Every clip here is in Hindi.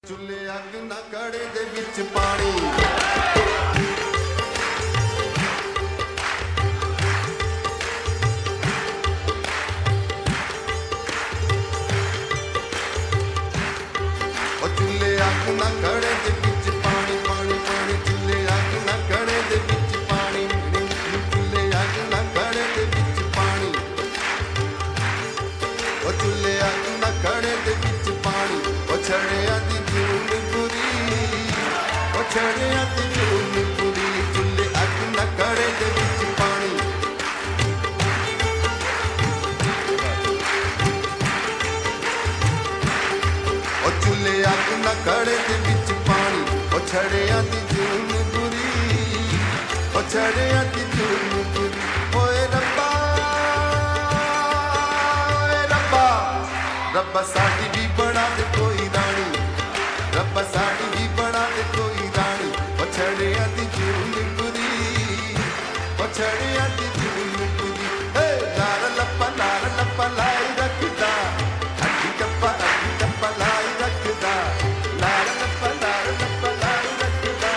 चुल्हे अग ना कड़े दे विच पानी चुल्हे अग ना कड़े दे विच पानी पानी पानी चुल्हे अग ना कड़े दे विच पानी चुल्हे अग ना कड़े दे विच पानी चुल्हे अग ना कड़े दे विच पानी छड़िया दी जून पूरी छड़िया दी जून पूरी चुल्हे अग ना कड़े दे विच पानी चुल्हे अग ना कड़े दे विच पानी छड़िया दी जून पूरी छड़िया दी जून पूरी ओए रब्बा रब्बा साडी भी बना दे कोई रानी रब्बा साडी भी बना दे कोई रानी छड़िया दी जून पूरी छड़िया दी जून पूरी लार लप्पा लाई रखदा अड्डी टप्पा लाई रखदा लार लप्पा लाई रखदा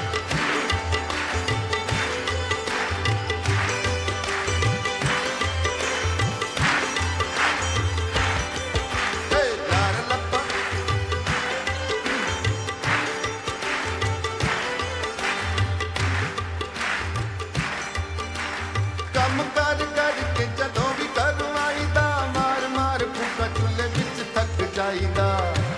कम कर करके जदों भी घरों आईदा मार मार फूका चुल्हे विच थक जाईदा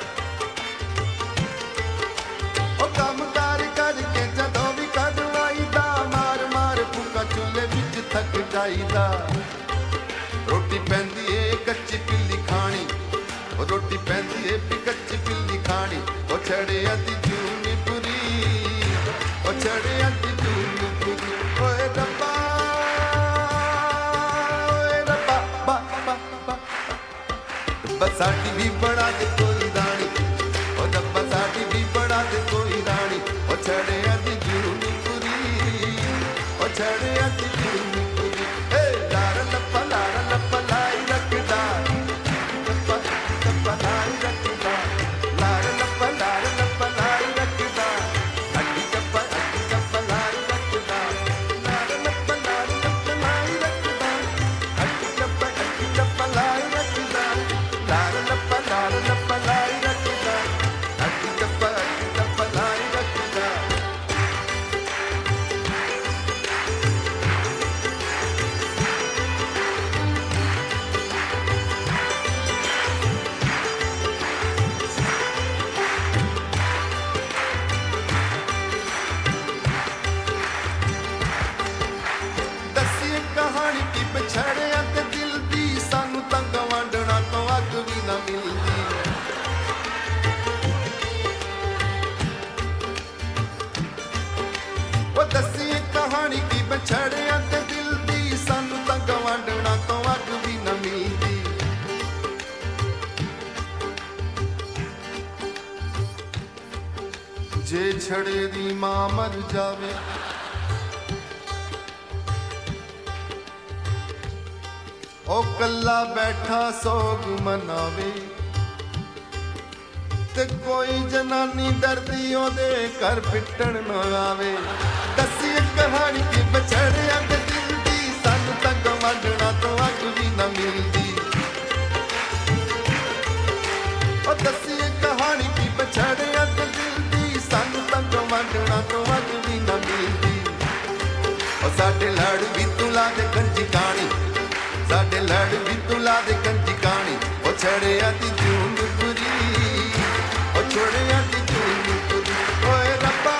कम कर करके जदों भी घरों आईदा मार मार फूका चुल्हे विच थक जाईदा रोटी पैंदी ए कच्ची पिल्ली खानी रोटी पैंदी ए कच्ची पिल्ली खानी छड़िया दी जून पूरी छड़िया दी जून पूरी ओए रब्बा साडी भी बड़ा दे कोई रानी डब्बा साडी भी बड़ा दे कोई रानी छड़िया दी जून पूरी छड़िया दी जून पूरी लार लप्पा लाई रखदा लप्पा लाई रखदा लार लप्पा लाई रखदा अड्डी टप्पा लाई रखदा लार लप्पा लाई रखदा अड्डी टप्पा लाई रखदा लार लप्पा लाई रखदा अड्डी टप्पा लाई रखदा दस्सिए कहानी की पछड़िया ते दिल दी सानू तां गवांढणा तो अग भी ना मिलदी दस्सिए कहानी की पछड़िया ते दिल दी सानू तां गवांढणा तो अग भी ना मिलदी जे छड़े दी मां मर जावे ओ कल्ला बैठा सोग मनावे ते कोई जनानी दर्दी ओदे घर पिटण न आवे दस्सी कहानी की बछड़िया ते दिल दी सानू तां गवांढणा तो अग भी न मिलदी ओ दस्सी कहानी की बछड़िया ते दिल दी सानू तां गवांढणा तो अग भी न मिलदी ओ साडे लड़ भी तुला दे गंजी कानी साडे लड़ भी तुला दे गंजी कानी छड़िया दी जून पूरी छड़िया दी जून पूरी ओए रब्बा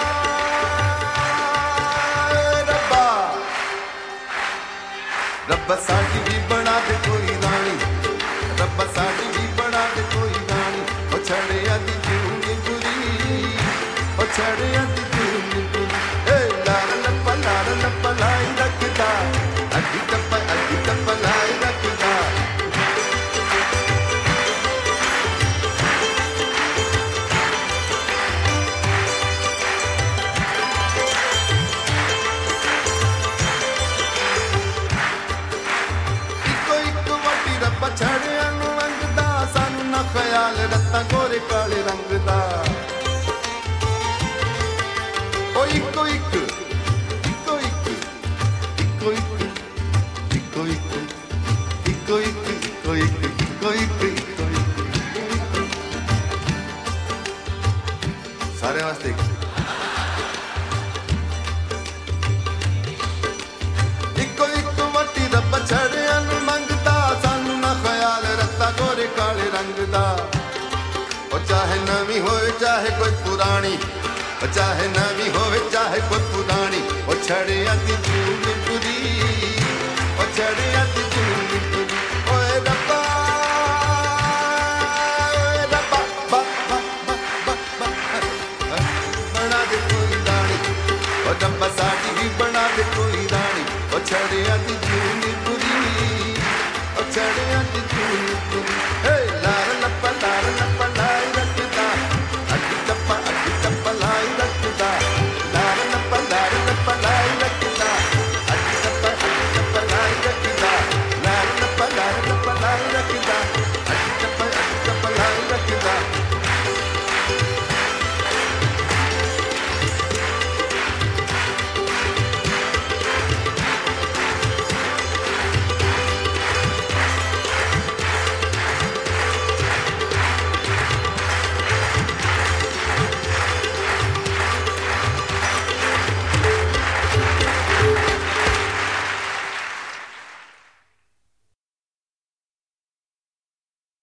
रब्बा साडी भी बना दे कोई रानी रब्बा साडी भी बना दे कोई रानी छड़िया दी जून पूरी छड़िया दी जून पूरी लार लप्पा लाई रखदा अड्डी टप्पा लाई रखदा छड़िया नूं लंघदा सानू ना ख्याल रत्ता गोरे काले रंग दा सारे वास्ते इको इको वटी रब छड़िया नूं मंगदा सानू ना ख्याल रखता गोरे काले रंग दा ओ चाहे नवी होवे चाहे कोई पुरानी ओ चाहे नवी होवे चाहे कोई पुरानी ओ छड़िया दी जून पूरी ओ छड़िया दी जून पूरी ओए रब्बा बना दे कोई रानी ओ रब्बा साडी भी बना दे कोई रानी ओ छड़िया दी जून पूरी ओ छड़िया दी जून पूरी हे लार लप्पा लाई रखदा अड्डी टप्पा लाई रखदा लार लप्पा लाई रखदा अड्डी टप्पा लाई रखदा लार लप्पा लाई रखदा